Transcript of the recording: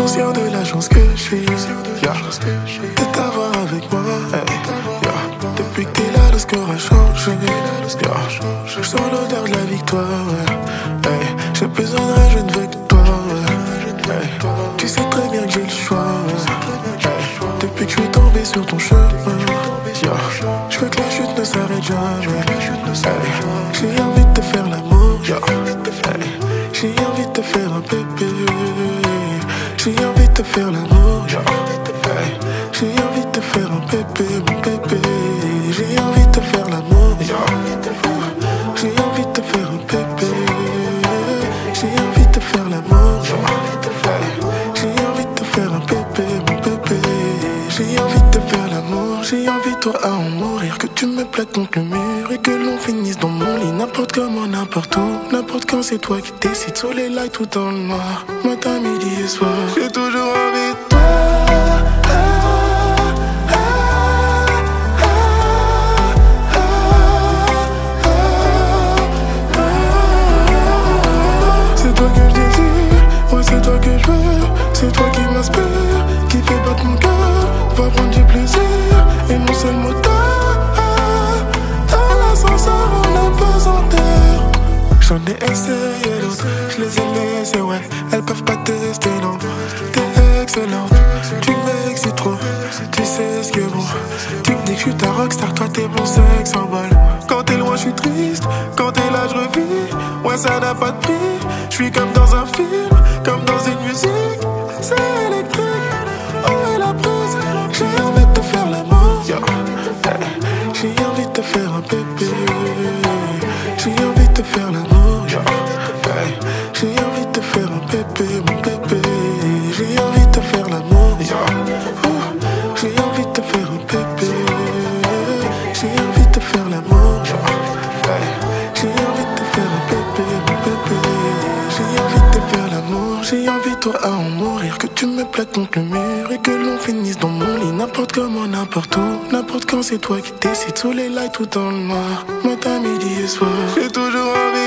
conscient de la chance que j'ai, de t'avoir avec moi. Depuis que t'es là, le score a changé. Je sens l'odeur de la victoire. J'ai besoin de rien, je ne veux que toi. Tu sais très bien que j'ai le choix. Depuis que je suis tombé sur ton chemin, je veux que la chute ne s'arrête jamais. J'ai envie de te faire l'amour. J'ai envie de te faire un bébé. J'ai envie de te faire l'amour. J'ai envie de te faire un bébé, mon bébé. J'ai envie de te faire l'amour. J'ai envie de te faire un bébé. J'ai envie de te faire l'amour. J'ai envie de te faire un bébé, mon bébé. J'ai envie de te faire l'amour. J'ai envie de toi à en mourir. Que tu me plaques contre le mur et que l'on finisse dans mon lit. N'importe comment, n'importe où, n'importe quand, c'est toi qui décides. Sous les lights, tout dans le noir, matin, midi et soir. J'ai toujours envie de toi. C'est toi que je désire, ouais c'est toi que je veux. C'est toi qui m'inspire, qui fait battre mon cœur. Va prendre du plaisir, et mon seul moteur. Dans l'ascenseur on a besoin d'air. J'en ai essayé d'autres, je les ai laissées, ouais. Elles peuvent pas tester, non. T'es excellente, tu m'excites trop. Tu sais ce que bon. Tu me dis que je suis ta rockstar, toi t'es mon sexe en balle. Quand t'es loin je suis triste, quand t'es là je revis. Ouais ça n'a pas de prix, je suis comme dans un film, comme dans une musique. C'est électrique, où est la prise? J'ai envie de te faire l'amour. J'ai envie de te faire un bébé. J'ai envie de te faire l'amour. J'ai envie de te faire un bébé, mon bébé. J'ai envie de te faire l'amour. J'ai envie de te faire un bébé. J'ai envie de te faire l'amour. J'ai envie de te faire un bébé, mon bébé. J'ai envie de te faire l'amour. J'ai envie de toi à en mourir. Que tu me plaques contre le mur et que l'on finisse dans mon lit. N'importe comment, n'importe où, n'importe quand, c'est toi qui décides. Sous les lights, tout dans le noir, matin, midi et soir. J'ai toujours envie.